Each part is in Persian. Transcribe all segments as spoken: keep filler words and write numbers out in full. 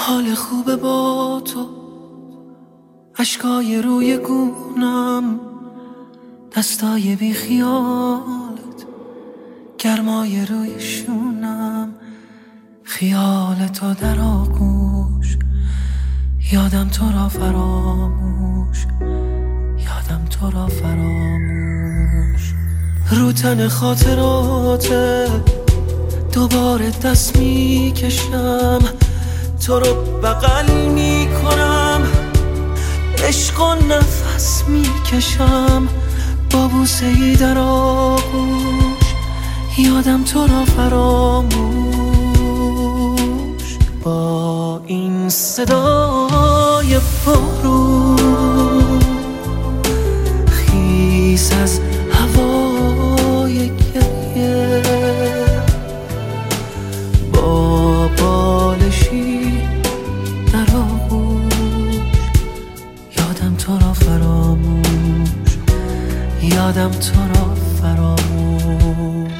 حال خوبه با تو، اشکای روی گونم، دستای بی خیالت، گرمای روی شونم، خیال تو در آغوش، یادم تو را فراموش، یادم تو را فراموش. رو تن خاطراته دوباره دست می کشم، تو رو بغل می کنم، عشق و نفس می کشم، با بوسه ای در آغوش، یادم تو را فراموش. با این صدای بارون خیس از هوای گریه، با بالشی در آغوش، یادم تو را فراموش، یادم تو را فراموش.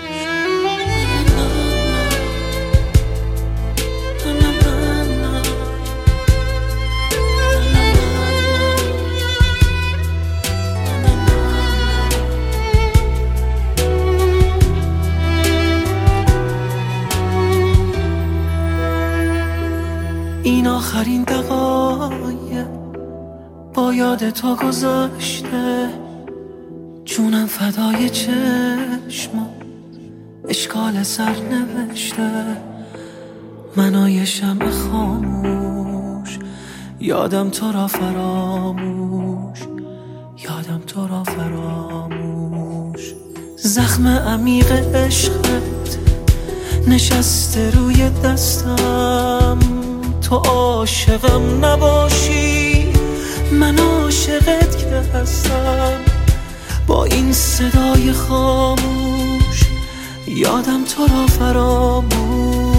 این آخرین دقایق با یاد تو گذشته، جونم فدای چشمم، اشکال سر نوشته، منای شمع خاموش، یادم تو را فراموش، یادم تو را فراموش. زخم عمیق عشقت نشسته روی دستم، تو عاشقم نباشی من عاشقت که هستم. با این صدای خاموش یادم تو را فراموش،